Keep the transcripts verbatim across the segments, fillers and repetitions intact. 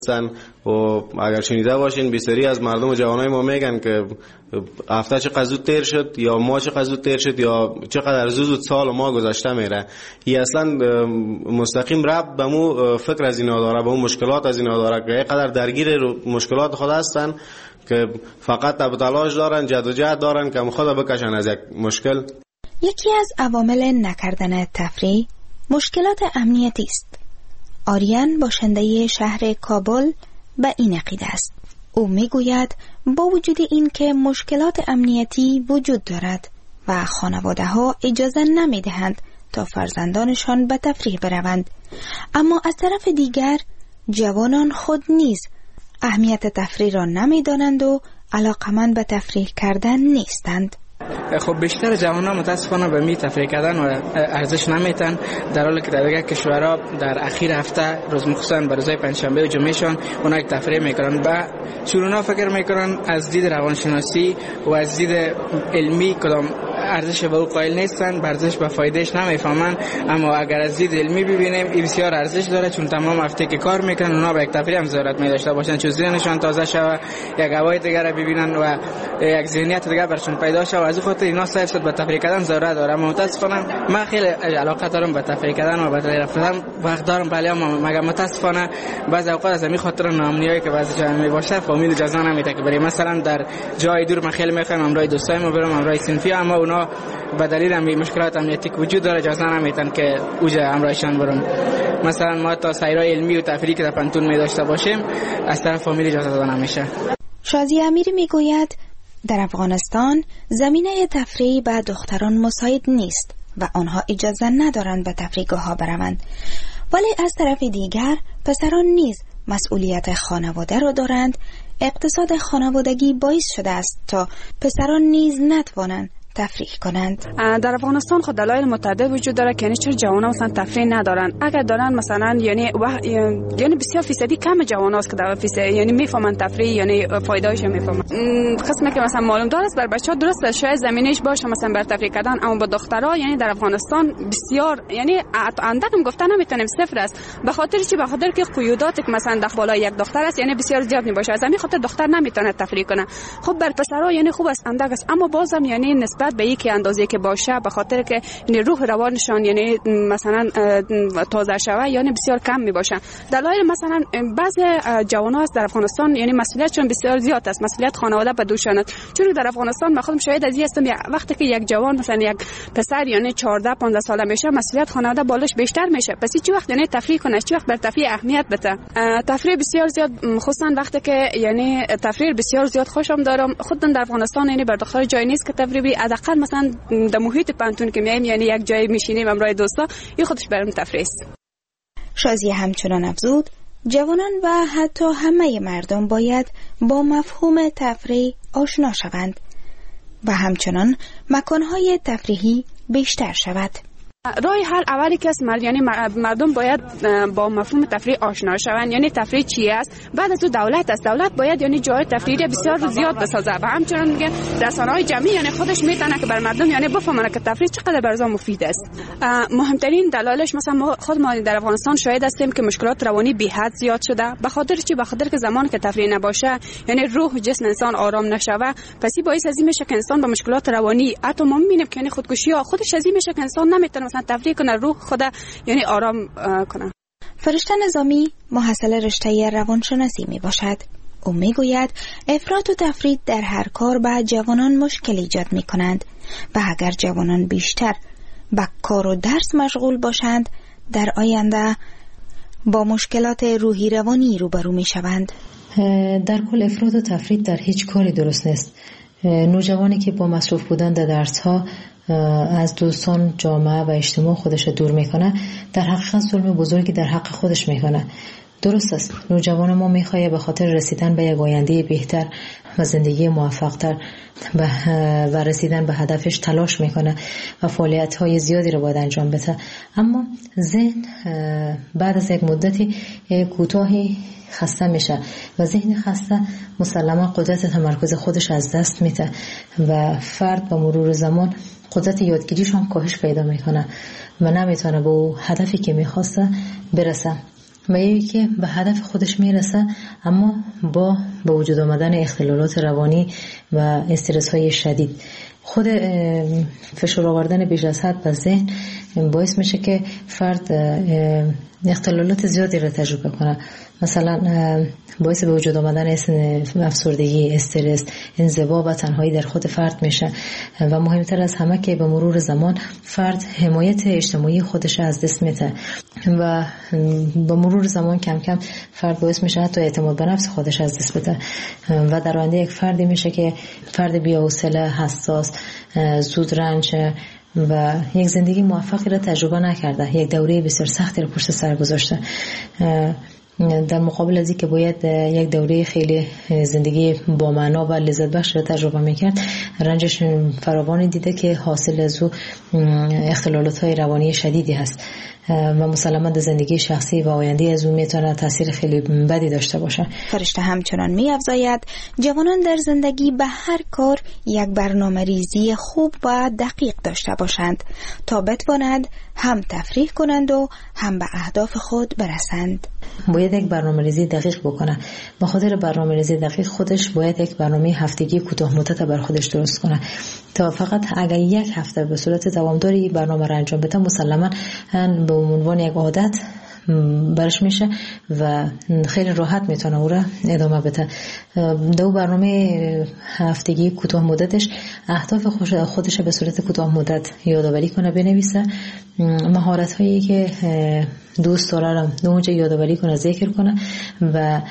و اگر شنیده باشین بسیاری از مردم و جوانای ما میگن که هفته چقدر زود تیر شد یا ماه چقدر زود تیر شد یا چقدر زود سال و ماه گذشته میره. این اصلا مستقیم ربط به مو فکر از اینا داره، به اون مشکلات از اینا داره که اینقدر درگیر مشکلات خود هستن که فقط تب تلاش دارن، جد و جهد دارن که خود بکشن از یک مشکل. یکی از عوامل نکردن تفریح مشکلات امنیتی است. آریان باشنده شهر کابل به این عقیده است. او میگوید با وجود این که مشکلات امنیتی وجود دارد و خانواده ها اجازه نمی دهند تا فرزندانشان به تفریح بروند، اما از طرف دیگر جوانان خود نیز اهمیت تفریح را نمی دانند و علاقمند به تفریح کردن نیستند. خب بیشتر جوانان متاسفانه به می تفریح کردن و ارزش نمیتن، در حالی که در دیگر کشورها در اخیر هفته روز مخصوصا به روزهای پنجشنبه و جمعهشان اونها تفریح میکنن. با چورونا فکر میکنن از دید روانشناسی و از دید علمی کدام ارزش به او قائل نیستن، ارزش به فایدهش نمیفهمن، اما اگر از دید علمی ببینیم این بسیار ارزش داره، چون تمام هفته که کار میکنن اونها به یک تفریح هم ضرورت می داشته باشن، چون ذهنشان تازه شوه، یک هوای دیگر رو ببینن و یک ذهنیت دیگر برشون پیدا شه و از خاطر اینا صرف صد به تفریح کردن ضرورت داره. اما متاسفانه من خیلی علاقه دارم به تفریح کردن و به رفتن وقت دارم، ولی اما مگر متاسفانه بعضی اوقات از همین خاطر ناامنیایی که بعضی جا می باشه فامیل اجازه نمیده که بریم. مثلا در جای دور من خیلی میخوام امرای دوستایم برم، امرای صنفی، اما اونا به دلیل همین مشکلات امنیتی که وجود داره اجازه نمیدن که اوجا امرایشان برم. مثلا ما تا سیرای علمی و تفریحی که در پنتون می داشته باشیم از طرف فامیل اجازه داده نمیشه. شازی امیری میگوید در افغانستان زمینه تفریح به دختران مساعد نیست و آنها اجازه ندارند به تفریحگاه‌ها بروند، ولی از طرف دیگر پسران نیز مسئولیت خانواده را دارند. اقتصاد خانوادگی باعث شده است تا پسران نیز نتوانند تفریح کنند. در افغانستان خود دلایل متعدد وجود داره که یعنی چرا جوانان مثلا تفریح ندارن. اگر دارن مثلا یعنی و... یعنی بسیار فیصدی کم جوانان است که در فیصد یعنی میفهمن تفریح یعنی فایده‌اش میفهمن. قسمی که مثلا معلوم داره بر بچه‌ها درسته شاید زمینش باشه مثلا بر تفریح کردن، اما با دخترها یعنی در افغانستان بسیار یعنی اندکم گفتن نمیتونیم صفر است، به خاطر چی؟ به خاطر که قیودات که مثلا در بالای یک دختر است یعنی بسیار زیاد میباشه، از همین خاطر دختر نمیتونه تفریح کنه. خب بر پسرها یعنی خوب است اندک است، اما بازم یعنی بعد به یک اندازه که باشه به خاطر که یعنی روح روانشان یعنی مثلا تازه شوه یعنی بسیار کم می باشه. دلایل مثلا بعضی جوانان در افغانستان یعنی مسئولیتشون بسیار زیاد است، مسئولیت خانواده به دوشان است. چون در افغانستان من خودم شاهد از این هستم وقتی که یک جوان مثلا یک پسر یعنی چهارده پانزده ساله میشه مسئولیت خانواده بالاش بیشتر میشه، پس چی وقت یعنی تفریح کنه، چی وقت بر تفریح اهمیت بده. تفریح بسیار زیاد خصوصا وقتی که یعنی تفریح بسیار زیاد خوشم دارم. خودم در افغانستان یعنی بر دختر جای نیست که تفریحی حداقل مثلا در محیط پنتون که میایم یعنی یک جای میشینیم امرای دوستا این خودش برام تفریح است. شازی همچنان افزود جوانان و حتی همه مردم باید با مفهوم تفریح آشنا شوند و همچنان مکانهای تفریحی بیشتر شود. راه حل اولی که است یعنی مردم باید با مفهوم تفریح آشنا شوند، یعنی تفریح چی است. بعد از دولت است، دولت باید یعنی جای تفریحی بسیار زیاد بسازه و همچنین میگه رسانه‌های جمعی یعنی خودش میتونه که بر مردم یعنی بفهمن که تفریح چقدر برای مفید است. مهمترین دلایلش مثلا ما خود ما در افغانستان شاهد هستیم که مشکلات روانی بی حد زیاد شده. به خاطر چی؟ به خاطر که زمانی که تفریح نباشه یعنی روح و جسم انسان آرام نشوه، پس این باعث از این میشه که انسان با مشکلات روانی حتی ما میبینیم که یعنی خودکشی ها خودش از این میشه که انسان نمیتونه مثلا تفریح کنه، روح خدا یعنی آرام کنه. فرشته نظامی محصل رشته روانشناسی می باشد. او می گوید افراط و تفرید در هر کار به جوانان مشکل ایجاد می کنند و اگر جوانان بیشتر به کار و درس مشغول باشند در آینده با مشکلات روحی روانی روبرو می شوند. در کل افراط و تفرید در هیچ کاری درست نیست. نوجوانی که با مصروف بودن در درس ها از دوستان، جامعه و اجتماع خودش دور میکنه در حقیقت ظلم بزرگی در حق خودش میکنه. درست است نوجوان ما میخواه به خاطر رسیدن به یک آینده بهتر و زندگی موفقتر و رسیدن به هدفش تلاش میکنه و فعالیت های زیادی رو باید انجام بده، اما ذهن بعد از یک مدتی کوتاهی خسته میشه و ذهن خسته مسلما قدرت تمرکز خودش از دست میده و فرد با مرور زمان قدرت یادگیریش هم کاهش پیدا میکنه و نمیتونه به هدفی که میخواسته برسه. و یکی که به هدف خودش میرسه اما با به وجود آمدن اختلالات روانی و استرس های شدید. خود فشار آوردن بیش از حد به ذهن باعث میشه که فرد اختلالات زیادی را تجربه کنه. مثلا باعث به وجود آمدن افسردگی، استرس، انزوا و تنهایی در خود فرد میشه و مهمتر از همه که به مرور زمان فرد حمایت اجتماعی خودش از دست میده و به مرور زمان کم کم فرد باعث میشه حتی اعتماد به نفس خودش از دست بده و در آینده یک فردی میشه که فرد بی‌حوصله، حساس، زود رنج و یک زندگی موفقی را تجربه نکرده، یک دوره بسیار سختی را پشت سر گذاشته، در مقابل از اینکه باید یک دوره خیلی زندگی با معنا و لذت بخش را تجربه میکرد، رنجش فراوانی دیده که حاصل از او اختلالات های روانی شدیدی هست و مسلماً در زندگی شخصی و آینده از اون میتونه تاثیر خیلی بدی داشته باشه. فرشته همچنان می‌افزاید جوانان در زندگی به هر کار یک برنامه ریزی خوب و دقیق داشته باشند تا بتوانند هم تفریح کنند و هم به اهداف خود برسند. باید یک برنامه ریزی دقیق بکنه. به خاطر برنامه ریزی دقیق خودش باید یک برنامه هفتگی کوتاه مدت بر خودش درست کنه تا فقط اگر یک هفته به صورت دوامداری برنامه را انجام بده مسلماً به عنوان یک عادت برش میشه و خیلی راحت میتونه او را ادامه بده. دو برنامه هفتگی کوتاه مدتش اهداف خودش به صورت کوتاه مدت یادآوری کنه، بنویسه، مهارت هایی که دوست داره رو اونجا یادآوری کنه، ذکر کنه و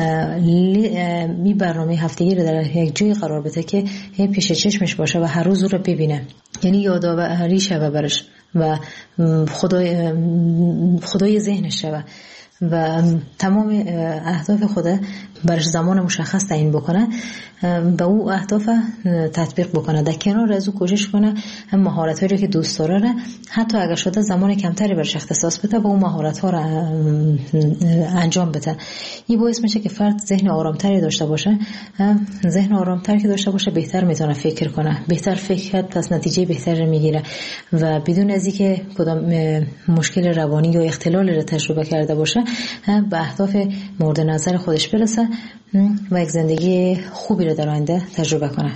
می برنامه هفتگی رو در یک جای قرار بده که پیش چشمش باشه و هر روز رو ببینه، یعنی یادآوری شوه برش و خدای خدای ذهنش شوه و تمام اهداف خود برش زمان مشخص تعیین بکنه و او اهداف تطبیق بکنه. در کنار از او کوشش کنه هم مهارت‌هایی رو که دوست داره حتی اگر شده زمان کمتری برش اختصاص بده و اون مهارت‌ها رو انجام بده. این باعث میشه که فرد ذهن آرامتری داشته باشه. ذهن آرامتری که داشته باشه بهتر میتونه فکر کنه، بهتر فکر کرد پس نتیجه بهتری میگیره و بدون از اینکه کدام مشکل روانی یا اختلال رو تجربه کرده باشه به اهداف مورد نظر خودش برسه و یک زندگی خوبی رو در آینده تجربه کنه.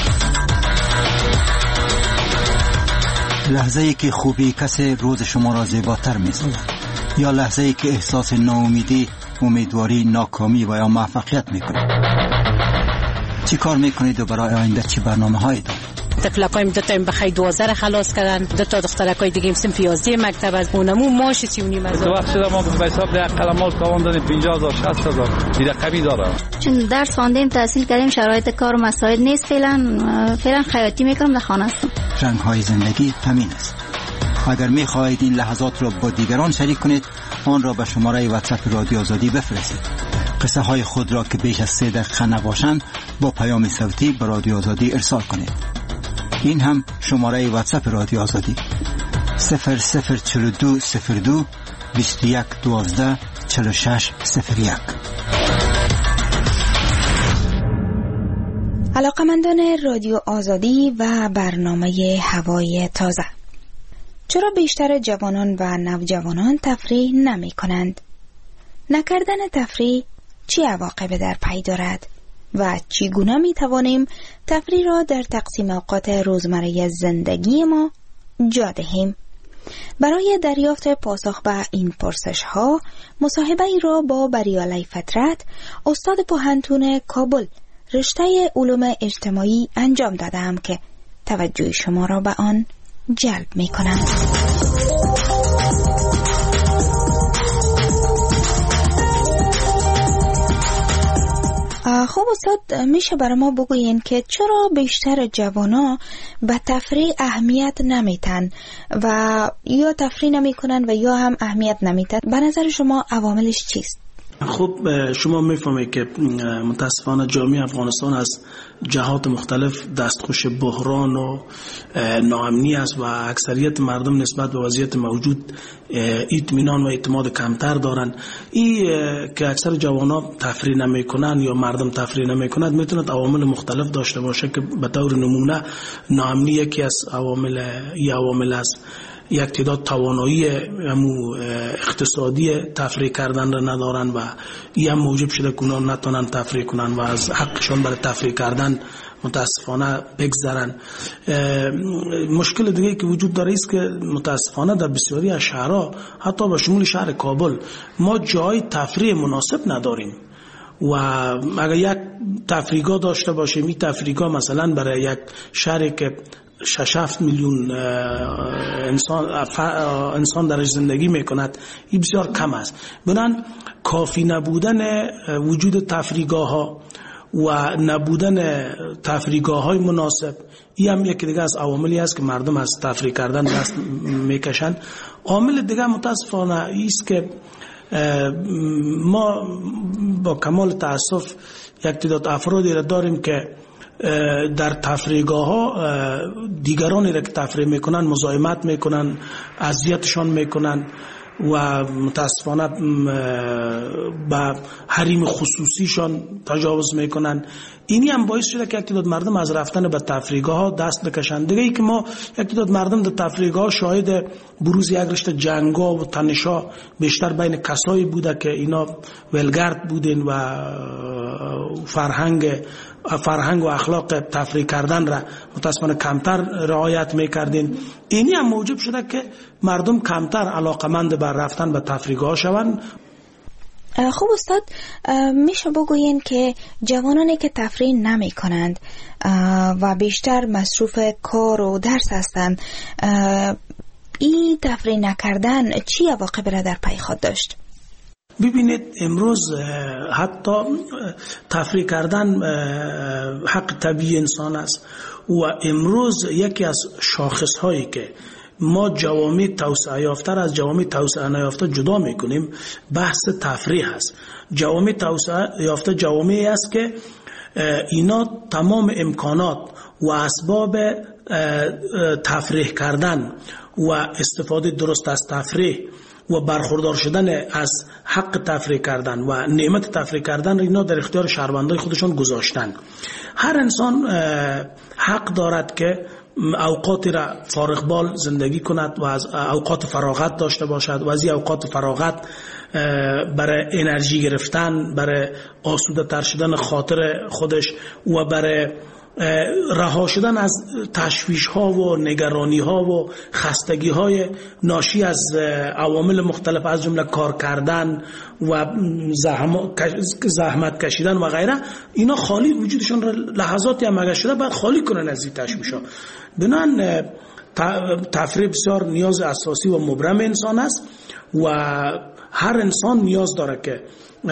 لحظه ای که خوبی کسی روز شما را زیباتر می‌سازد یا لحظه ای که احساس ناامیدی، امیدواری، ناکامی و یا موفقیت می‌کنید. چی کار می‌کنید و برای آینده چی برنامه‌هایی دارید؟ طفلکایم دو تا بخای دوازده خلاص کردن، دو تا دخترکای دیگه سن پیازده مکتب از اونمو ماش سی و نیم هزار. دو وقت شده ما به حساب ده قلمال کاوان دادیم پنجاه هزار شصت هزار دیگه قبی داره. چون درس خواندیم تحصیل کردیم شرایط کار و مسائل نیست، فعلا فعلا خیاطی میکنم در خانه هستم. رنگ‌های زندگی همین است. اگر می‌خواهید این لحظات را با دیگران شریک کنید آن را به شماره واتساپ رادیو آزادی بفرستید. قصه های خود را که بیش از سه دقیقه نباشند با پیام صوتی به رادیو آزادی ارسال کنید. این هم شماره واتساپ رادیو آزادی صفر صفر چهل و دو صفر دو بیست و یک دوازده چهل و شش صفر یک. علاقمندان رادیو آزادی و برنامه هوای تازه، چرا بیشتر جوانان و نوجوانان تفریح نمی کنند؟ نکردن تفریح چه عواقبی در پی دارد و چگونه می توانیم تفریح را در تقسیم اوقات روزمره زندگی ما جا دهیم؟ برای دریافت پاسخ به این پرسش ها مصاحبه ای را با بریالی فطرت، استاد پوهنتون کابل رشته علوم اجتماعی انجام دادم که توجه شما را به آن جلب می کنم. خب استاد، میشه برای ما بگوین که چرا بیشتر جوانا به تفریح اهمیت نمیتن و یا تفریح نمیکنن و یا هم اهمیت نمیتن؟ به نظر شما عواملش چیست؟ خب شما میفهمید که متاسفانه جامعه افغانستان از جهات مختلف دستخوش بحران و ناامنی است و اکثریت مردم نسبت به وضعیت موجود اطمینان و اعتماد کمتر دارن. این که اکثر جوانان تفریح نمیکنن یا مردم تفریح نمیکنند میتونه عوامل مختلف داشته باشه که به طور نمونه ناامنی یکی از عوامل یا عوامل است. یک تعداد توانایی اقتصادی تفریح کردن را ندارن و این هم موجب شده که اونا نتونن تفریح کنن و از حقشون برای تفریح کردن متاسفانه بگذرن. مشکل دیگه که وجود داره است که متاسفانه در بسیاری از شهرها حتی به شمول شهر کابل ما جای تفریح مناسب نداریم و اگر یک تفریحگاه داشته باشیم این تفریحگاه مثلا برای یک شهری که شش هفت میلیون انسان انسان درش زندگی میکند این بسیار کم است. بنابراین کافی نبودن وجود تفریحگاه ها و نبودن تفریحگاه های مناسب این هم یکی دیگه از عواملی است که مردم از تفریح کردن دست میکشند. عامل دیگه متاسفانه است که ما با کمال تاسف یک تعداد افرادی را داریم که در تفریحگاه ها دیگرانی را که تفریح میکنن مزاحمت میکنن، اذیتشان میکنن و متاسفانه با حریم خصوصیشان تجاوز میکنن. اینی هم باعث شده که یک تعداد مردم از رفتن به تفریحگاه ها دست بکشند. دیگه ای که ما یک تعداد مردم در تفریحگاه شاهد بروز یک رشته جنگا و تنشا بیشتر بین کسایی بوده که اینا ولگرد بودن و فرهنگ فرهنگ و اخلاق تفریح کردن را متاسفانه کمتر رعایت میکردین. اینی هم موجب شده که مردم کمتر علاقمند بر رفتن به تفریحگاه شوند. خب استاد، میشه بگوین که جوانانی که تفریح نمی کنند و بیشتر مصروف کار و درس هستند، این تفریح نکردن چی عواقب را در پی خود داشت؟ ببینید امروز حتی تفریح کردن حق طبیعی انسان است و امروز یکی از شاخص هایی که ما جوامع توسعه یافته از جوامع توسعه نیافته جدا میکنیم بحث تفریح است. جوامع توسعه یافته جوامعی است که اینا تمام امکانات و اسباب تفریح کردن و استفاده درست از تفریح و برخوردار شدن از حق تفریح کردن و نعمت تفریح کردن را اینا در اختیار شهروندای خودشان گذاشتن. هر انسان حق دارد که اوقاتی را فارغ بال زندگی کند و از اوقات فراغت داشته باشد و از این اوقات فراغت برای انرژی گرفتن، برای آسوده تر شدن خاطر خودش و برای رها شدن از تشویش ها و نگرانی ها و خستگی های ناشی از عوامل مختلف از جمله کار کردن و زحمت کشیدن و غیره، اینا خالی وجودشون را لحظاتی هم اگر شده باید خالی کنن از این تشویش ها. بنابراین تفریح بسیار نیاز اساسی و مبرم انسان است و هر انسان نیاز داره که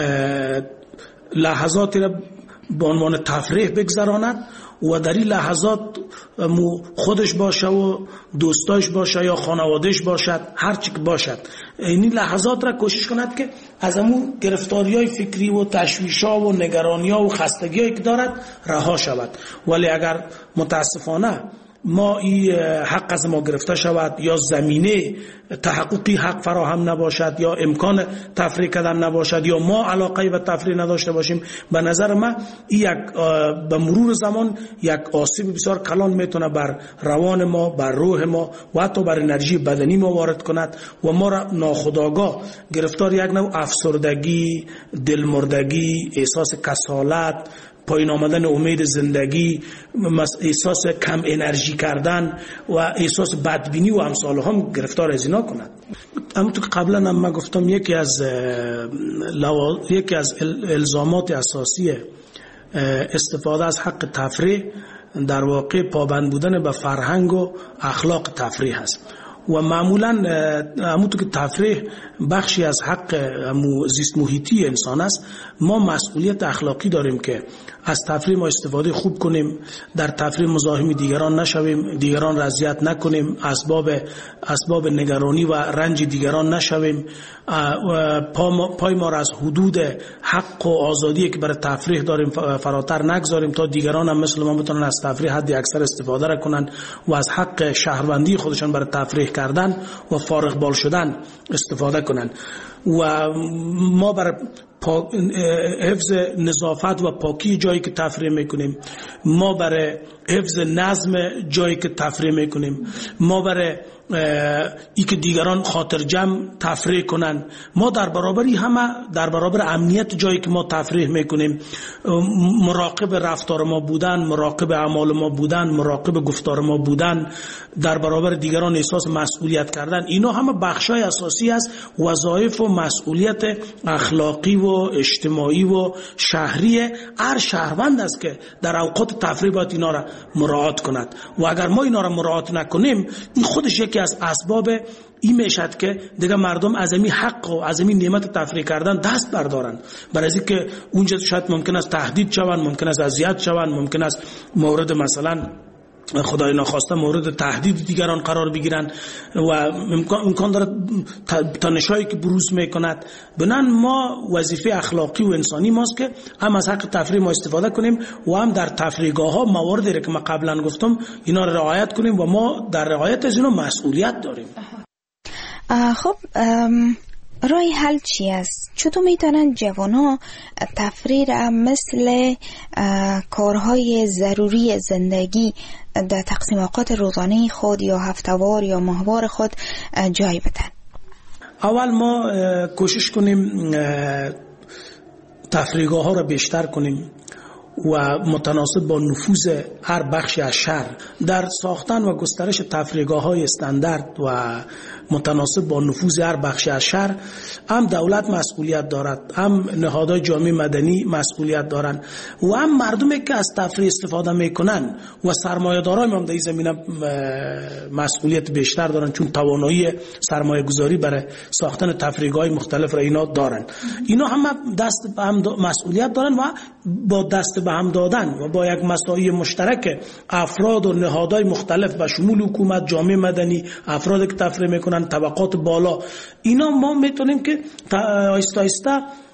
لحظاتی را به عنوان تفریح بگذراند و در این لحظات خودش باشه و دوستاش باشه یا خانوادهش باشد، هر چی که باشد، این لحظات را کوشش کند که از همون گرفتاری‌های فکری و تشویش‌ها و نگرانی‌ها و خستگی‌هایی که دارد رها شود. ولی اگر متاسفانه ما این حق از ما گرفته شود یا زمینه تحققی حق فراهم نباشد یا امکان تفریح کردن نباشد یا ما علاقه به تفریح نداشته باشیم، به نظر من این یک به مرور زمان یک آسیب بسیار کلان میتونه بر روان ما، بر روح ما و حتی بر انرژی بدنی ما وارد کند و ما را ناخودآگاه گرفتار یک نوع افسردگی، دلمردگی، احساس کسالت، پایین آمدن امید زندگی، احساس کم انرژی کردن و احساس بدبینی و امثال هم گرفتار از اینا کند. اما تو قبلا هم من گفتم یکی از لوا... یکی از الزامات اساسی استفاده از حق تفریح در واقع پابند بودن به فرهنگ و اخلاق تفریح است و معمولا همونطور که تفریح بخشی از حق زیست محیطی انسان است، ما مسئولیت اخلاقی داریم که از تفریح ما استفاده خوب کنیم، در تفریح مزاحم دیگران نشویم، دیگران را اذیت نکنیم، اسباب اسباب نگرانی و رنج دیگران نشویم، پای ما را از حدود حق و آزادی که برای تفریح داریم فراتر نگذاریم تا دیگران هم مثل ما بتونن از تفریح حد اکثر استفاده را کنن و از حق شهروندی خودشان برای تفریح کردن و فارغ بال شدن استفاده کنن و ما برای حفظ نظافت و پاکی جایی که تفریح میکنیم، ما برای حفظ نظم جایی که تفریح میکنیم، ما برای ای که دیگران خاطر جمع تفریح کنن. ما در برابری همه در برابر امنیت جایی که ما تفریح میکنیم مراقب رفتار ما بودن، مراقب اعمال ما بودن، مراقب گفتار ما بودن، در برابر دیگران احساس مسئولیت کردن، اینا همه بخشای اساسی از وظایف و مسئولیت اخلاقی و اجتماعی و شهری هر شهروند است که در اوقات تفریح باید اینا را مراعات کند. و اگر ما اینا را مراعات نکنیم این خودش یکی از اسباب این میشد که دیگه مردم از این حق و از این نعمت تفریح کردن دست بردارن، برای از اینکه اونجا شاید ممکن است تهدید شوند، ممکن است اذیت شوند، ممکن است مورد مثلا خدای ناخواسته مورد تهدید دیگران قرار بگیرن و امکان داره تنشایی که بروز میکند. بنان ما وظیفه اخلاقی و انسانی ماست که هم از حق تفریح ما استفاده کنیم و هم در تفریحگاه ها مواردی که ما قبلا گفتم اینا رو رعایت کنیم و ما در رعایت از اینا مسئولیت داریم. خب راه حل چی است؟ چطور میتونن جوانا تفریح را مثل کارهای ضروری زندگی در تقسیم اوقات روزانه خود یا هفتهوار یا ماهوار خود جای بدن؟ اول ما کوشش کنیم تفریحگاه ها را بیشتر کنیم و متناسب با نفوذ هر بخشی از شهر در ساختن و گسترش تفریحگاه های استاندارد و متناسب با نفوذ هر بخشی از شهر هم دولت مسئولیت دارد، هم نهادهای جامعه مدنی مسئولیت دارند و هم مردمی که از تفریح استفاده میکنن و سرمایه‌داران هم در این زمینه مسئولیت بیشتر دارن، چون توانایی سرمایه گذاری برای ساختن تفریحگاه مختلف را اینا دارن. اینا هم دست به هم مسئولیت دارن و با دست به هم دادن و با یک مساعی مشترک افراد و نهادهای مختلف به شمول حکومت، جامعه مدنی، افرادی که تفریح میکنن، طبقات بالا، اینا ما میتونیم که آهسته آهسته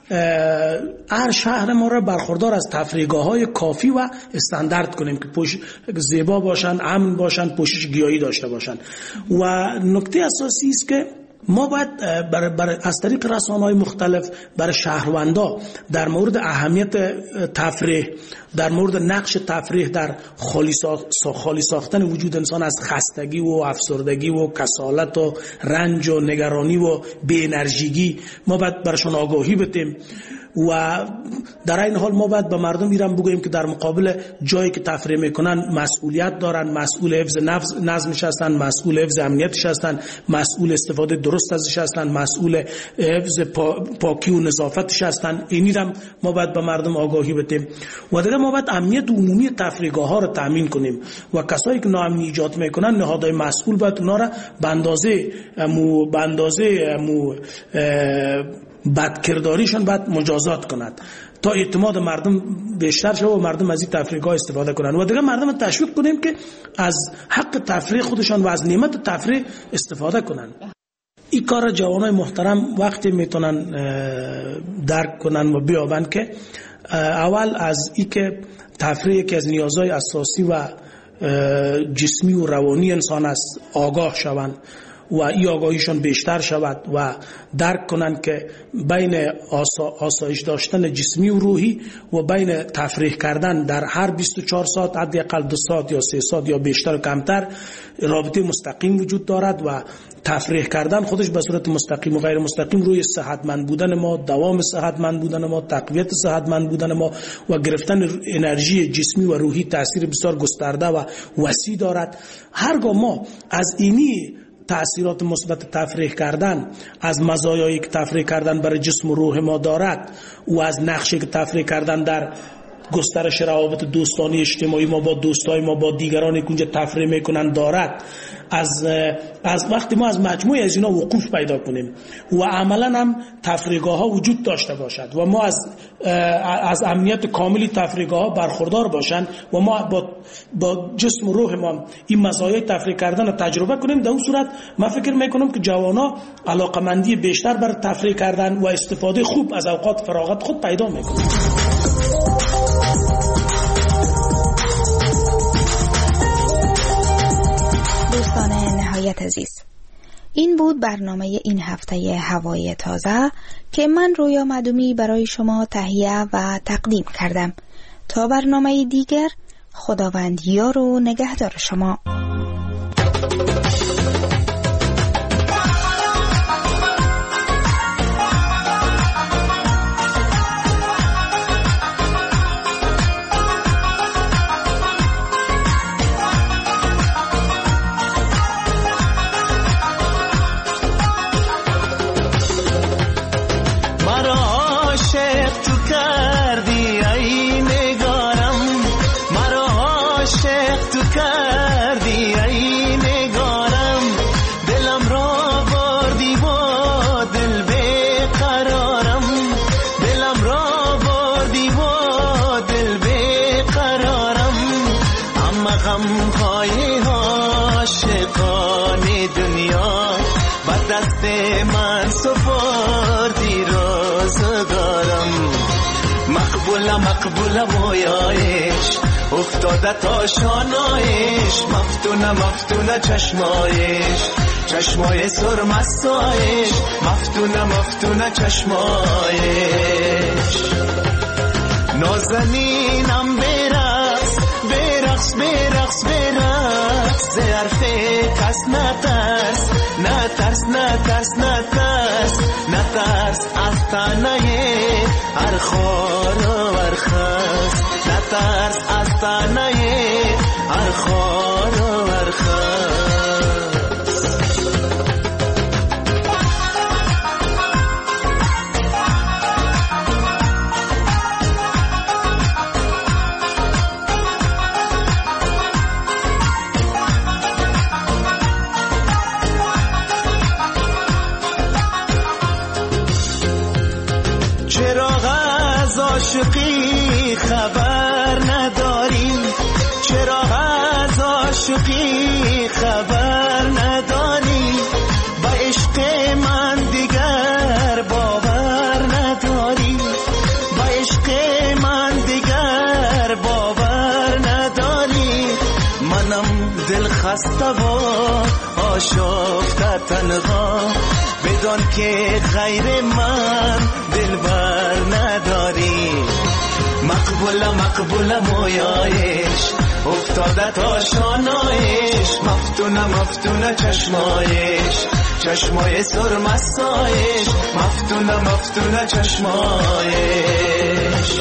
هر شهر ما را برخوردار از تفریحگاه های کافی و استاندارد کنیم که پوش زیبا باشن، امن باشن، پوشش گیاهی داشته باشن. و نکته اساسی است که ما باید بر بر از طریق رسانه‌های مختلف برای شهروندا در مورد اهمیت تفریح، در مورد نقش تفریح در خالی خالی ساختن وجود انسان از خستگی و افسردگی و کسالت و رنج و نگرانی و بی انرژیگی ما باید برشون آگاهی بدیم. و در این حال ما باید به مردم ایران بگوییم که در مقابل جایی که تفریح میکنن مسئولیت دارن، مسئول حفظ نظمش هستن، مسئول حفظ امنیتش هستن، مسئول استفاده درست ازش هستن، مسئول حفظ پا، پاکی و نظافتش هستن. اینی هم ما باید به مردم آگاهی بدیم. و دیگه ما باید امنیت عمومی تفریحگاه ها رو تامین کنیم و کسایی که ناامنی ایجاد میکنن نهادهای مسئول باید اونا رو به اندازه مو به اندازه مو بدکرداریشون باید مجازات کند تا اعتماد مردم بیشتر شه و مردم از این تفریحگاه استفاده کنن. و دیگه مردم تشویق کنیم که از حق تفریح خودشان و از نعمت تفریح استفاده کنن. این کار جوانای محترم وقتی میتونن درک کنن و بیابن که اول از این که تفریح که از نیازهای اساسی و جسمی و روانی انسان است آگاه شوند و این آگاهیشون بیشتر شود و درک کنند که بین آسا، آسایش داشتن جسمی و روحی و بین تفریح کردن در هر بیست و چهار ساعت حداقل دو ساعت یا سه ساعت یا بیشتر و کمتر رابطه مستقیم وجود دارد و تفریح کردن خودش به صورت مستقیم و غیر مستقیم روی صحتمند بودن ما، دوام صحتمند بودن ما، تقویت صحتمند بودن ما و گرفتن انرژی جسمی و روحی تاثیر بسیار گسترده و وسیع دارد. هرگاه ما از اینی تأثیرات مثبت تفریح کردن، از مزایایی که تفریح کردن برای جسم و روح ما دارد و از نقشی که تفریح کردن در گسترش روابط دوستانی اجتماعی ما با دوستای ما با دیگرانی که اونجا تفریح میکنن دارد، از از وقتی ما از مجموعه از اینا وقوف پیدا کنیم و عملا هم تفریحگاه ها وجود داشته باشد و ما از از امنیت کاملی تفریحگاه ها برخوردار باشند و ما با با جسم و روح ما این مزایای تفریح کردن رو تجربه کنیم، در اون صورت من فکر میکنم که جوانا علاقمندی بیشتر برای تفریح کردن و استفاده خوب از اوقات فراغت خود پیدا میکنند. دوستان نهایت عزیز، این بود برنامه این هفته هوای تازه که من رویا مدومی برای شما تهیه و تقدیم کردم. تا برنامه دیگر، خداوند یار و نگهدار شما. مقبول مقبول مویایش افتاده تا شانایش مفتونه مفتونه چشمایش چشمای سرمستایش مفتونه مفتونه چشمایش نازنینم برقص برقص برقص برقص ز حرف کس نترس نترس نترس نترس نترس از تنه هر خار و هر خس نترس از تنه هر خار و هر خس عاشقی خبر نداری چرا از عاشقی خبر نداری با عشق من دیگر باور نداری با عشق من دیگر باور نداری منم دل خسته و آشفته تنها بدان که غیر من دلبر نداری مقبول مقبول مویایش افتاده تا شانایش مفتونه مفتونه چشمایش چشمای سرمستایش مفتونه مفتونه چشمایش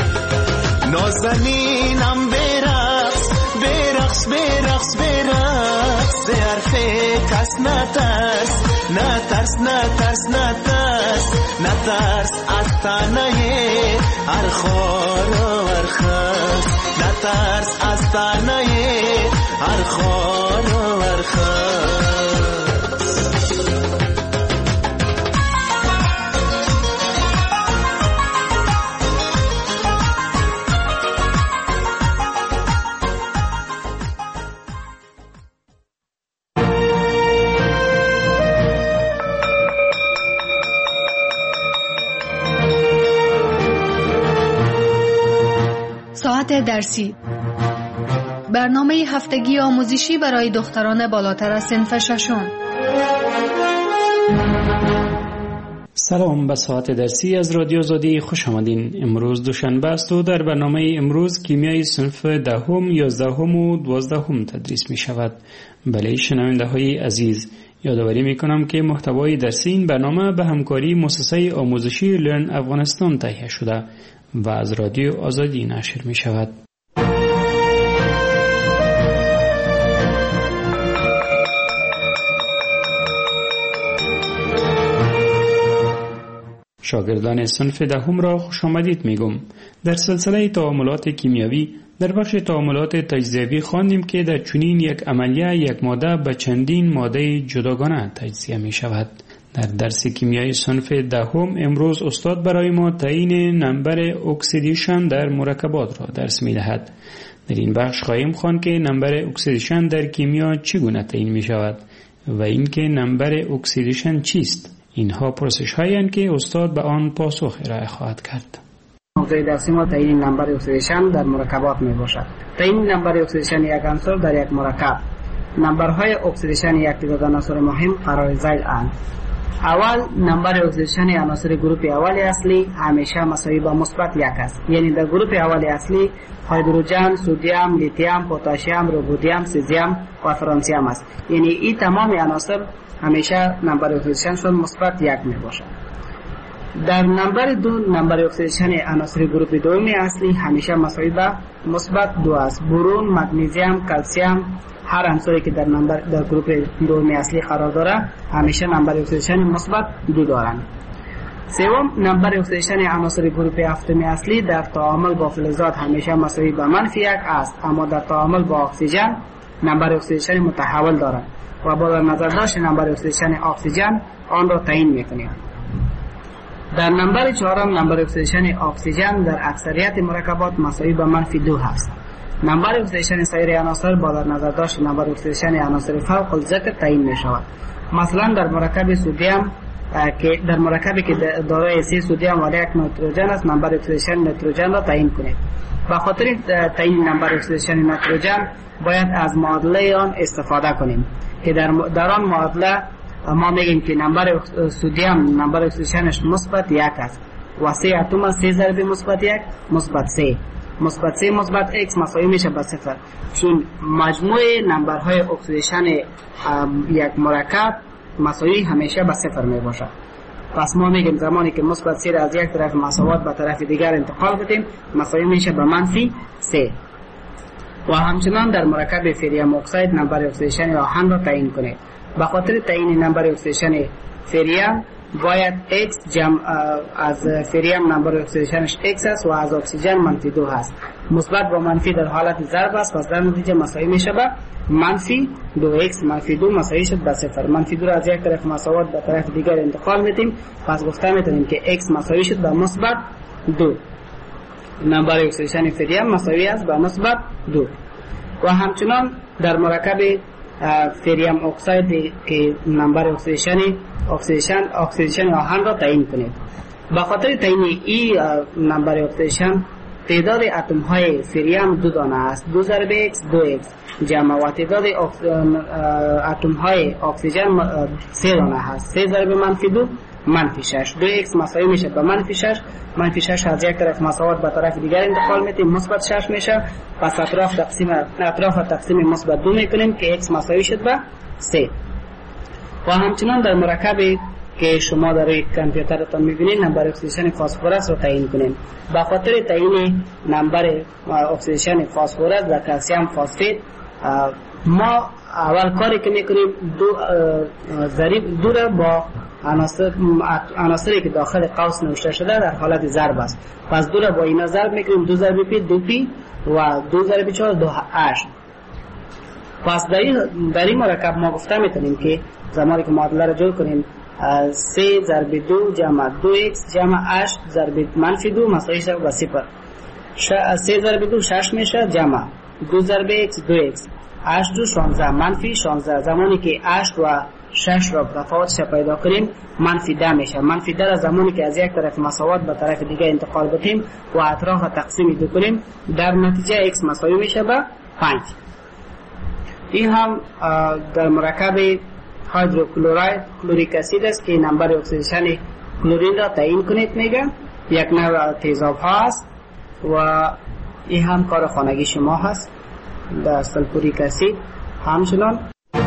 نازنینم برقص برقص برقص برقص ز حرف کس نترس نترس نترس نترس نترس از تنه هر خار و هر خس نترس از تنه هر خار و هر خس ساعت درسی برنامه هفتگی آموزشی برای دختران بالاتر از صنف ششم. سلام، به ساعت درسی از رادیو آزادی خوش آمدین. امروز دوشنبه است و در برنامه امروز کیمیای صنف دهم، یازدهم و دوازدهم تدریس می شود. بله شنونده های عزیز، یادآوری می کنم که محتوای درسی این برنامه به همکاری مؤسسه آموزشی لرن افغانستان تهیه شده و از رادیو آزادی نشر می شود. شاگردان صنف دهم را خوش آمدید می گم. در سلسله تعاملات کیمیایی در بخش تعاملات تجزیوی خواندیم که در چنین یک عملیه یک ماده به چندین ماده جداگانه تجزیه می شود. در درس کیمیای صنف دهم امروز استاد برای ما تعیین نمبر اکسیدیشن در مرکبات را درس می دهد. در این بخش خواهیم خواند که نمبر اکسیدیشن در کیمیا چگونه تعیین می شود و اینکه نمبر اکسیدیشن چیست. اینها پرسش هایی هستند که استاد به آن پاسخ ارائه خواهد کرد. موضوع درسی ما تعیین نمبر اکسیدیشن در مرکبات می باشد. تعیین نمبر اکسیدیشن یک عنصر در یک مرکب. نمبرهای اکسیدیشن یک تعداد عناصر مهم قرار ذیل اند. اول نمبر اکسیدیشن عناصر گروپ اول اصلی همیشه مساوی با مثبت یک است. یعنی در گروپ اول اصلی هیدروژن، سدیم، لیتیم، پتاسیم، رودیم، سیزیم و فرانسیم است. یعنی این تمام عناصر همیشه نمبر اکسیدیشنشون مثبت یک می باشد. در نمبر دو نمبر اکسیدیشن عناصر گروپ دوم اصلی همیشه مساوی با مثبت دو است. برون، مگنیزیم، کلسیم، هر عنصری که در نمبر در گروپ دوم اصلی قرار داره همیشه نمبر اکسیدیشن مثبت دو دارند. سوم نمبر اکسیدیشن عناصر گروپ هفتم اصلی در تعامل با فلزات همیشه مساوی با منفی یک است، اما در تعامل با اکسیژن نمبر اکسیدیشن متحول دارد و با نظر داشت نمبر اکسیدیشن اکسیژن آن را تعیین می‌کنیم. در نمبر چهارم نمبر اکسیدیشن اکسیژن در اکثریت مرکبات مساوی با منفی دو است. نمبر اکسیدیشن سایر عناصر با در نظر داشت نمبر اکسیدیشن عناصر فوق الذکر تعیین می شود. مثلا در مرکب سدیم که در مرکبی که دارای سه سدیم و یک نیتروژن است نمبر اکسیدیشن نیتروژن را تعیین کنید. به خاطر تعیین نمبر اکسیدیشن نیتروژن باید از معادله آن استفاده کنیم که در در آن معادله ما میگیم که نمبر سدیم نمبر اکسیدیشنش مثبت یک است و سه اتم سه ضرب مثبت یک مثبت سه مثبت سه مثبت x مساوی میشه به صفر، چون مجموع نمبرهای اکسیدیشن یک مرکب مساوی همیشه به صفر می باشد. پس ما میگیم زمانی که مثبت سه از یک طرف مساوات به طرف دیگر انتقال بدیم مساوی میشه به منفی سه. و همچنان در مرکب فریم اکساید نمبر اکسیدیشن آهن را تعیین کنید. به خاطر تعیین نمبر اکسیدیشن فریم باید x جمع از فریم نمبر اکسیدیشنش x است و از اکسیژن منفی دو هست. مثبت با منفی در حالت ضرب است، پس در نتیجه مساوی میشه به منفی دو x منفی دو مساوی شد به صفر. منفی دو را از یک طرف مساوات به طرف دیگر انتقال میدیم، پس گفته میتونیم که x مساوی شد به مثبت دو. نمبر اکسیدیشن فریم مساوی است به مثبت دو. و همچنان در مرکب فریم اکساید که نمبر اکسیدیشن اکسیدیشن اکسیدیشن آهن را تعیین کنید. به خاطر تعیین این نمبر اکسیدیشن تعداد اتم های فریم دو دانه است، دو ضرب x دو x جمع و تعداد اتم های اکسیژن سه دانه هست، سه ضرب منفی دو منفی شش. دو x مساوی میشه به منفی شش، منفی شش از یک طرف مساوات به طرف دیگر انتقال میدیم مثبت شش میشه، پس اطراف تقسیم اطراف تقسیم مثبت دو میکنیم که x مساوی شد به سه. و همچنان در مرکبی که شما در کامپیوترتان میبینید نمبر اکسیدیشن فسفرس رو تعیین کنیم. به خاطر تعیین نمبر اکسیدیشن فسفرس در کلسیم فسفید ما اول کاری که میکنیم دو ضریب دو را با عناصر عناصری که داخل قوس نوشته شده در حالت ضرب است، پس دو را با اینا ضرب میکنیم، دو ضرب پی دو پی و دو ضرب چهار دو هشت. پس در این در این مرکب ما گفته میتونیم که زمانی که معادله را جور کنیم سه ضرب دو جمع دو x جمع هشت ضرب منفی دو مساوی شد به صفر. سه ضرب دو شش میشه جمع دو ضرب x دو x هشت دو شانزده منفی شانزده. زمانی که هشت و شش را تفاوتش پیدا کنیم منفی ده میشه. منفی ده را زمانی که از یک طرف مساوات به طرف دیگه انتقال بدیم و اطراف تقسیم دو کنیم در نتیجه x مساوی میشه به پنج. این هم در مرکب هیدروکلوراید کلوریک اسید است که نمبر اکسیدیشن کلورین را تعیین کنید میگه. یک نوع تیزاب ها است و این هم کار خانگی شما هست در سلفوریک اسید. همچنان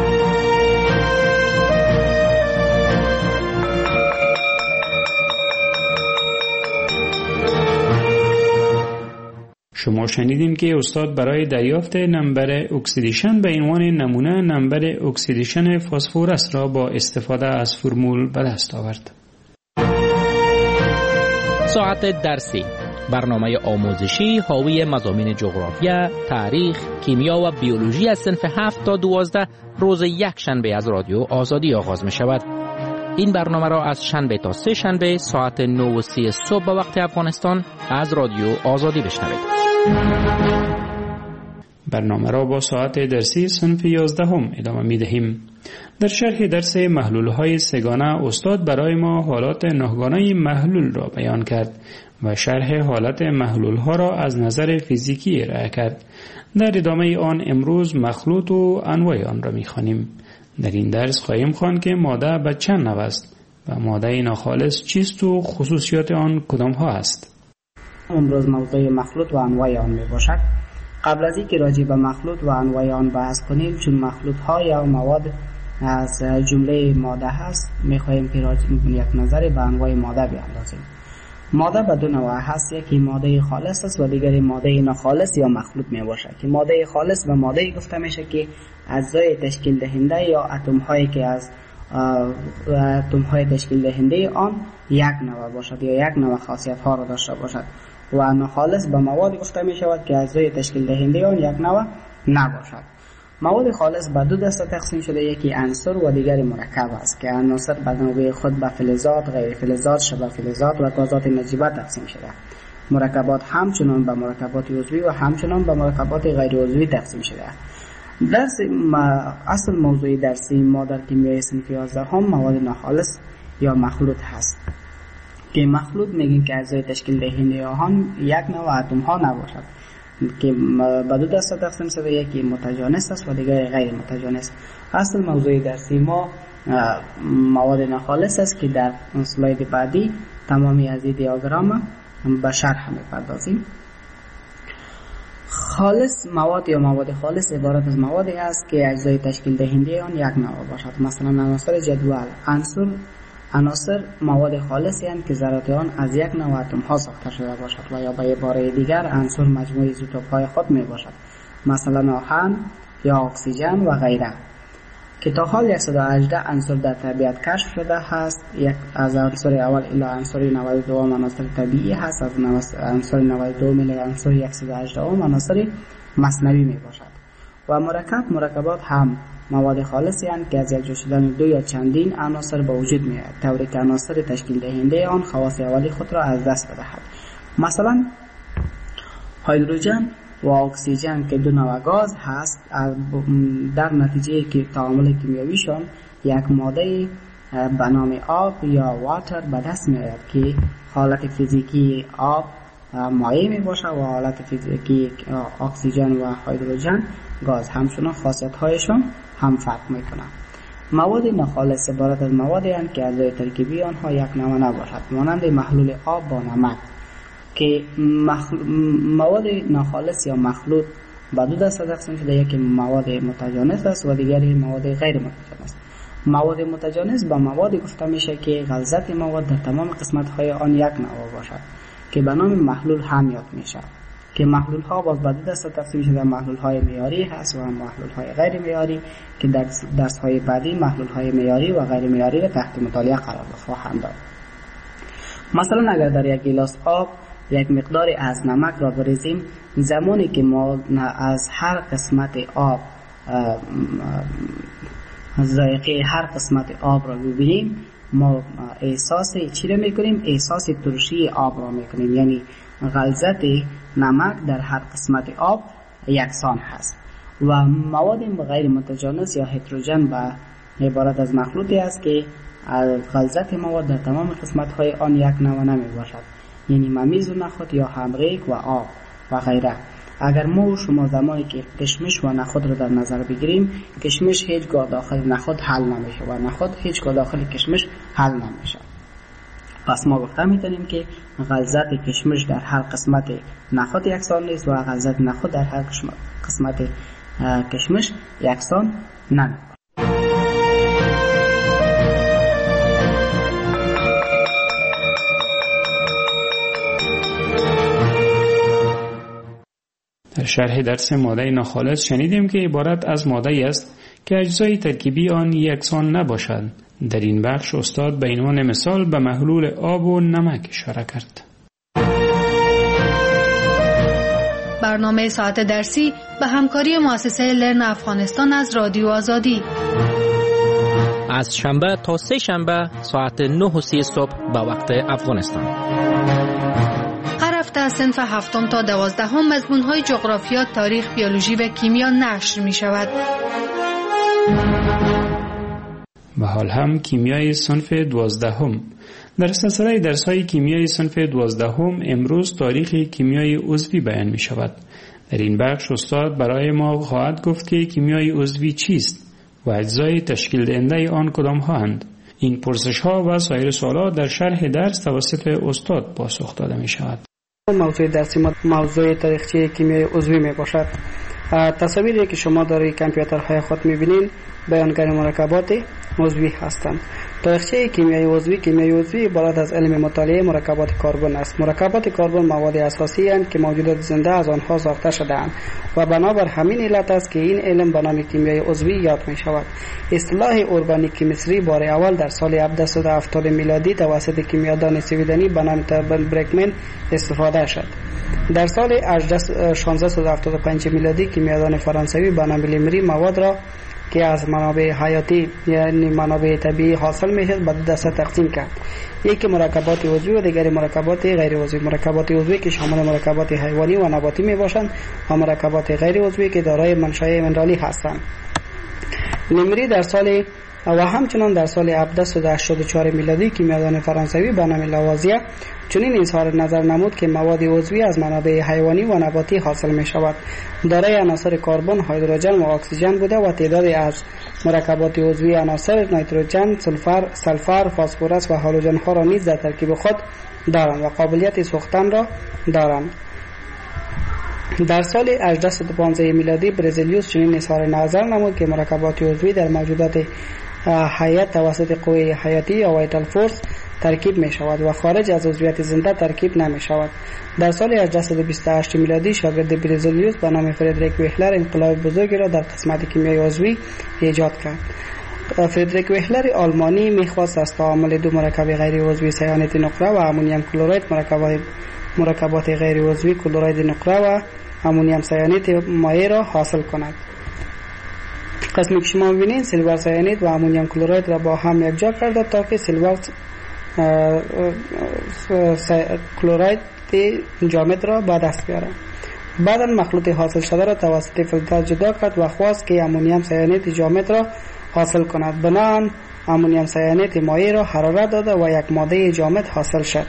شما شنیدین که استاد برای دریافت نمبر اکسیدیشن به عنوان نمونه نمبر اکسیدیشن فسفرس را با استفاده از فرمول به دست آورد. ساعت درسی، برنامه آموزشی حاوی مضامین جغرافیا، تاریخ، کیمیا و بیولوژی از صنف هفت تا دوازده روز یک شنبه از رادیو آزادی آغاز می شود. این برنامه را از شنبه تا سه شنبه ساعت نه و سی صبح به وقت افغانستان از رادیو آزادی بشنوید. برنامه را با ساعت درسی صنف یازدهم ادامه می دهیم. در شرح درس محلول های سگانه استاد برای ما حالات نهگانه محلول را بیان کرد و شرح حالت محلول ها را از نظر فیزیکی ارائه کرد. در ادامه آن امروز مخلوط و انواع آن را می خوانیم. در این درس خواهیم خواند که ماده به چند نوع است و ماده ناخالص چیست و خصوصیات آن کدام ها است. امروز موضوع مخلوط و انواع آن می باشد. قبل از اینکه راجع به مخلوط و انواع آن بحث کنیم، چون مخلوط ها یا مواد از جمله ماده هست، می خواهیم که راجع یک نظر به انواع ماده بیاندازیم. ماده به دو نوع هست، یکی ماده خالص است و دیگری ماده ناخالص یا مخلوط می باشد. که ماده خالص به ماده گفته میشه که اجزای تشکیل دهنده یا اتم هایی که از اتم های تشکیل دهنده آن یک نوع باشد یا یک نوع خاصیت ها را داشته باشد. و ناخالص به مواد گفته می شود که اجزای تشکیل دهنده آن یک نوع نباشد. مواد خالص به دو دسته تقسیم شده، یکی عنصر و دیگری مرکب است که عناصر به نوبه خود به فلزات، غیر فلزات، شبه فلزات و گازات نجیبه تقسیم شده. مرکبات همچنان به مرکبات عضوی و همچنان به مرکبات غیر عضوی تقسیم شده. درس اصل موضوع درسی ما در کیمیای صنف یازده هم مواد ناخالص یا مخلوط هست که مخلوط میگیم که اجزای تشکیل دهنده آن یک نوع اتم ها نباشد که به دو دسته تقسیم شده، یکی متجانس است و دیگر غیر متجانس. اصل موضوع درسی ما مواد ناخالص است که در اسلاید بعدی تمامی از این دیاگرام به شرح میپردازیم. خالص مواد یا مواد خالص عبارت از موادی است که اجزای تشکیل دهنده آن یک نوع باشد. مثلا عناصر جدول عنصر عناصر مواد خالصی هستند که ذرات آن از یک نوع اتم ها ساخته شده باشد و یا به عباره دیگر عنصر مجموعه ایزوتوپ های خود می باشد، مثلا آهن یا اکسیژن و غیره، که تا حال صد و هجده عنصر در طبیعت کشف شده است. یک از عنصر اول الی عنصر نود و دو عناصر طبیعی هست، از عنصر نود و دو الی عنصر صد و هجده عناصر مصنوعی می باشد. و مرکب مرکبات هم مواد خالصی هستند که از یک جا شدن دو یا چندین عناصر به وجود می آید، طوری که عناصر تشکیل دهنده آن خواص اولی خود را از دست بدهد. مثلا هیدروژن و اکسیژن که دو نوع گاز هست، در نتیجه که تعامل کیمیاییشان یک ماده به نام آب یا واتر به دست می آید که حالت فیزیکی آب مایع می باشد و حالت فیزیکی اکسیژن و هیدروژن گاز، همچنان خاصیت هایشان هم فرق می کنند. مواد ناخالص عبارت از موادی هستند که اجزای ترکیبی آنها یک نوع نباشد، مانند محلول آب با نمک، که مخل... مواد ناخالص یا مخلوط به دو دسته تقسیم شده، یکی مواد متجانس است و دیگری مواد غیر متجانس. مواد متجانس با مواد گفته میشه که غلظت مواد در تمام قسمت های آن یک نوع باشد که به نام محلول هم یاد میشه، که محلول ها باز به دو دسته تقسیم شده، محلول های معیاری هست و محلول های غیر معیاری که در درس های بعدی محلول های معیاری و غیر معیاری را تحت مطالعه قرار خواهند داد. مثلا اگر در یک گیلاس آب یک مقدار از نمک را بریزیم، زمانی که ما از هر قسمت آب ذائقه هر قسمت آب را ببینیم، ما احساس چی را میکنیم؟ احساس ترشی آب را میکنیم، یعنی غلظت نمک در هر قسمت آب یکسان هست. و مواد غیر متجانس یا هتروژن به عبارت از مخلوطی است که غلظت مواد در تمام قسمت های آن یک نوع نمی باشد، یعنی ممیز و نخود یا همریک و آب و غیره. اگر ما و شما زمانی که کشمش و نخود را در نظر بگیریم، کشمش هیچگاه داخل نخود حل نمیشه و نخود هیچگاه داخل کشمش حل نمیشه. پس ما گفته میتونیم که غلظت کشمش در هر قسمت نخود یکسان نیست و غلظت نخود در هر قسمت کشمش یکسان نمیشه. در شرح درس ماده ناخالص شنیدیم که عبارت از ماده است که اجزای ترکیبی آن یکسان نباشد. در این بخش استاد به عنوان مثال به محلول آب و نمک اشاره کرد. برنامه ساعت درسی به همکاری مؤسسه لرن افغانستان از رادیو آزادی از شنبه تا سه شنبه ساعت نه و سی صبح به وقت افغانستان. هر هفته از صنف هفتم تا دوازدهم مضمون‌های جغرافیا، تاریخ، بیولوژی و کیمیا نشر می شود. و حال هم کیمیای صنف دوازدهم. در سلسله درس‌های کیمیای صنف دوازدهم امروز تاریخ کیمیای عضوی بیان می شود. در این بخش استاد برای ما خواهد گفت که کیمیای عضوی چیست و اجزای تشکیل دهنده آن کدام هستند. این پرسش ها و سایر سوالات در شرح درس توسط استاد پاسخ داده می شود. موضوع درسی ما موضوع تاریخچه کیمیای عضوی می باشد. تصاویری که شما در کامپیوترهای خود می بینید بیانگر مرکبات عضوی هستند. تاریخچه کیمیای عضوی کیمیای عضوی عبارت از علم مطالعه مرکبات کربن است. مرکبات کربن مواد اساسی اند که موجودات زنده از آنها ساخته شده‌اند و بنابر همین علت است که این علم به نام کیمیای عضوی یاد می شود. اصطلاح ارگانیک کیمستری بار اول در سال هفتصد و هفتاد میلادی توسط کیمیادان سویدنی به نام تربن برکمن استفاده شد. در سال شانزده و هفتاد و پنج میلادی کیمیادان فرانسوی به نام لیمری مواد را که از منابع حیاتی یعنی منابع طبیعی حاصل میشد به دو دسته تقسیم کرد. یکی مرکبات عضوی و دیگری مرکبات غیر عضوی. مرکبات عضوی که شامل مرکبات حیوانی و نباتی می باشند و مرکبات غیر عضوی که دارای منشأ منرالی هستند. لیمری در سال و همچنان در سال هزار و هفتصد و هشتاد و چهار میلادی کیمیادان فرانسوی به نام لاوازیه چنین اظهار نظر نمود که مواد عضوی از منابع حیوانی و نباتی حاصل می شود. دارای عناصر کربن، هیدروژن و اکسیژن بوده و تعدادی از مرکبات عضوی عناصر نیتروژن، سلفر، سلفر، فسفرس و هالوژن ها را نیز در ترکیب خود دارند و قابلیت سوختن را دارند. در سال هجده و پانزده میلادی برزیلیوس چنین اظهار نظر نمود که مرکبات عضوی در موجودات حیات توسط قوه حیاتی یا وایتال فورس ترکیب می شود و خارج از عضویت زنده ترکیب نمی شود. در سال هجده و بیست و هشت میلادی شاگرد برزیلیوس به نام فردریک ویهلر انقلاب بزرگی را در قسمت کیمیای عضوی ایجاد کرد. فردریک ویهلر آلمانی می‌خواست از تعامل دو مرکب غیر عضوی سیانت نقره و امونیم کلراید مرکبات مرکبات غیر عضوی کلراید نقره و امونیم سیانت مایع را حاصل کند. قسمی که شما می‌بینید سیلور سیانید و امونیم کلراید را با هم یکجا کرده تا که سیلور کلراید جامد را به دست بیاره. بعدا مخلوط حاصل شده را توسط فیلتر جدا کرد و خواست که امونیم سیانید جامد را حاصل کند. بنابراین امونیم سیانید مایع را حرارت داده و یک ماده جامد حاصل شد.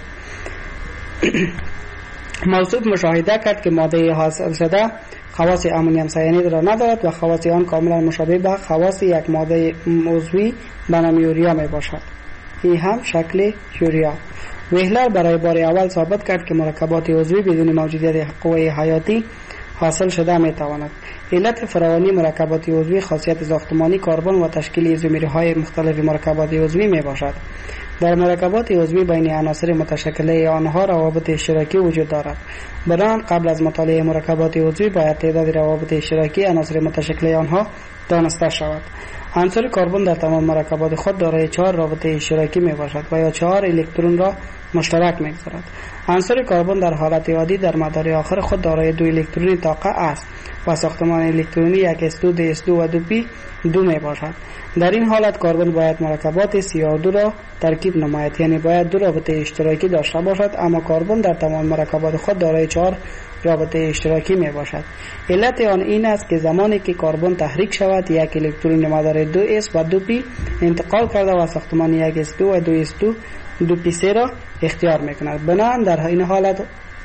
موصوف مشاهده کرد که ماده حاصل شده خواص امونیم سیانید را ندارد و خواص آن کاملا مشابه به خواص یک ماده عضوی به نام یوریا می باشد. این هم شکل یوریا. ویهلر برای بار اول ثابت کرد که مرکبات عضوی بدون موجودیت قوه حیاتی حاصل شده می تواند. علت فراوانی مرکبات عضوی خاصیت ساختمانی کربن و تشکیل ایزومرهای مختلف مرکبات عضوی می باشد. در مرکبات عضوی بین عناصر متشکله آنها روابط اشتراکی وجود دارد. بنابراین قبل از مطالعه مرکبات عضوی باید تعداد روابط اشتراکی عناصر متشکله آنها دانسته شود. عنصر کربن در تمام مرکبات خود دارای چهار رابطه اشتراکی می باشد و یا چهار الکترون را مشترک می گذارد. عنصر کربن در حالت عادی در مدار آخر خود دارای دو الکترون طاقه است و ساختمان الکترونی یک اس دو، دی اس دو و دو پی دو می باشد. در این حالت کربن باید مرکبات سی او دو را ترکیب نماید، یعنی باید دو رابطه اشتراکی داشته باشد، اما کربن در تمام مرکبات خود دارای چهار رابطه اشتراکی می باشد. علت آن این است که زمانی که کربن تحریک شود یک الکترون مدار دو اس و دو پی انتقال کرده و ساختمان یک اس دو و دو اس دو دو پی سه را اختیار می کند. بنابراین در این حالت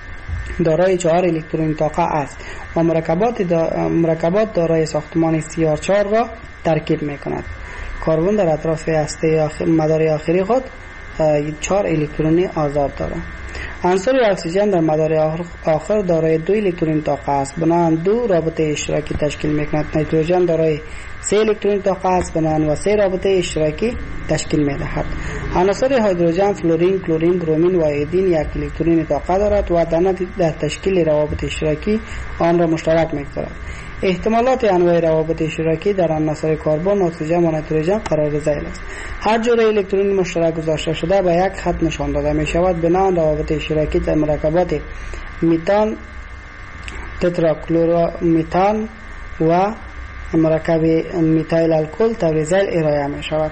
دارای چهار الکترون طاقه است و مرکبات دا مرکبات دارای ساختمان سی آر چهار را ترکیب می کند. کربن در اطراف هسته آخر مدار آخری خود چهار الکترون آزاد دارد. عنصر اکسیژن در مدار آخر دارای دو الکترون طاقه است، بنابراین دو رابطه اشتراکی تشکیل می کند. نیتروژن دارای سه الکترون طاقه است، بنابراین و سه رابطه اشتراکی تشکیل می دهد. عناصر هیدروژن، فلورین، کلورین، برومین و ایودین یک الکترون طاقه دارد و در تشکیل روابط اشتراکی آن را مشترک می گذارد. احتمالات انواع روابط اشتراکی در عناصر کربن، اکسیژن و نیتروژن قرار ذیل است. هر جور الکترون مشترک گذاشته شده به یک خط نشان داده می شود. بنابراین روابط اشتراکی در مرکبات میتان، تتراکلورمیتان و مرکب میتایل الکل طور ذیل ارائه می شود.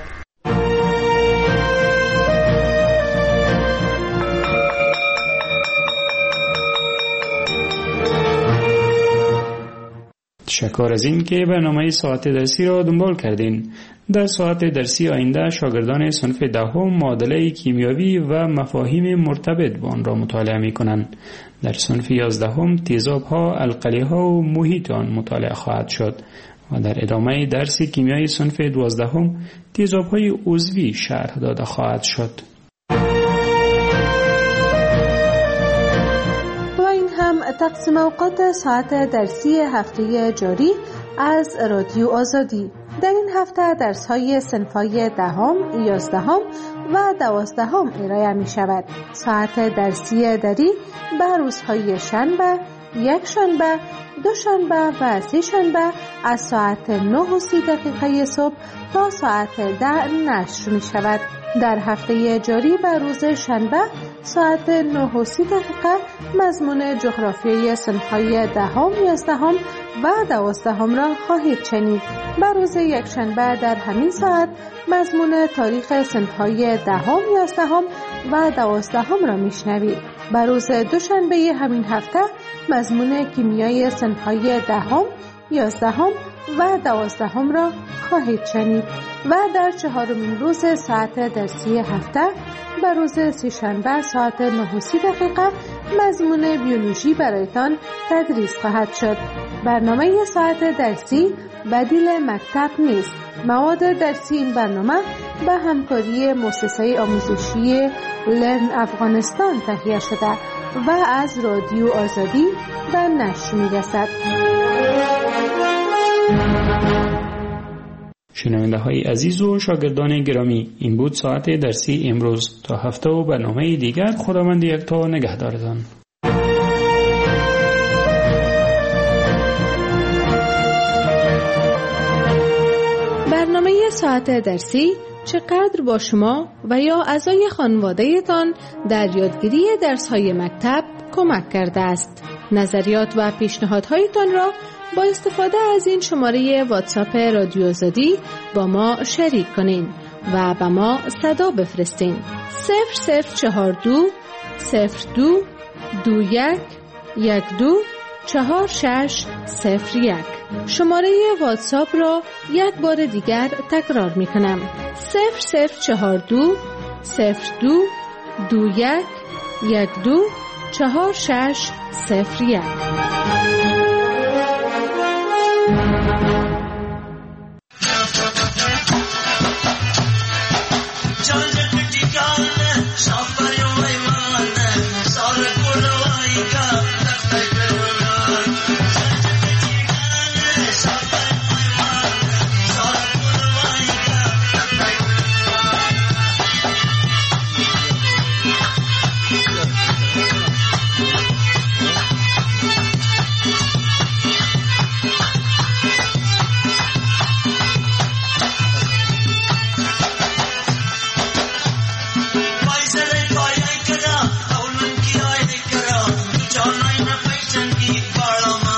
تشکر از این که برنامه ساعت درسی را دنبال کردین. در ساعت درسی آینده شاگردان صنف دهم معادله کیمیاوی و مفاهیم مرتبط با آن را مطالعه می کنند. در صنف یازدهم تیزاب ها، القلی ها و محیط آن مطالعه خواهد شد و در ادامه درس کیمیای صنف دوازدهم تیزاب های عضوی شرح داده خواهد شد. تقسیم اوقات ساعت درسی هفته جاری از رادیو آزادی. در این هفته درس های صنف‌های دهم، یازدهم و دوازدهم ارائه می شود. ساعت درسی دری به روزهای شنبه، یک شنبه، دو شنبه و سه شنبه از ساعت نه و سی دقیقه صبح تا ساعت ده نشر می شود. در هفته جاری به روز شنبه ساعت نه و سی دقیقه مضمون جغرافیای صنف‌های دهم، یازدهم و دوازدهم را خواهید شنید. به روز یکشنبه در همین ساعت مضمون تاریخ صنف‌های دهم، یازدهم و دوازدهم را میشنوید. به روز دوشنبه همین هفته مضمون کیمیای صنف‌های دهم، یازدهم و دوازدهم را خواهید شنید. و در چهارمین روز ساعت درسی هفته به روز سه‌شنبه ساعت نه و سی دقیقه مضمون بیولوژی برایتان تدریس خواهد شد. برنامه ساعت درسی بدیل مکتب نیست. مواد درسی این برنامه به همکاری مؤسسه آموزشی لرن افغانستان تهیه شده و از رادیو آزادی به نشر می‌رسد. شنونده های عزیز و شاگردان گرامی، این بود ساعت درسی امروز. تا هفته و برنامه دیگر خداوند یکتا نگهدارتان. برنامه ساعت درسی چقدر با شما و یا اعضای خانواده تان در یادگیری درس‌های مکتب کمک کرده است. نظریات و پیشنهادهایتان را با استفاده از این شماره واتساپ رادیو آزادی با ما شریک کنین و به ما صدا بفرستین. صفر صفر چهار دو صفر دو دو یک یک دو چهار شش صفر یک. شماره واتساپ را یک بار دیگر تکرار می کنم. صفر صفر چهار دو صفر دو دو یک یک دو چهار شش صفر یک. Follow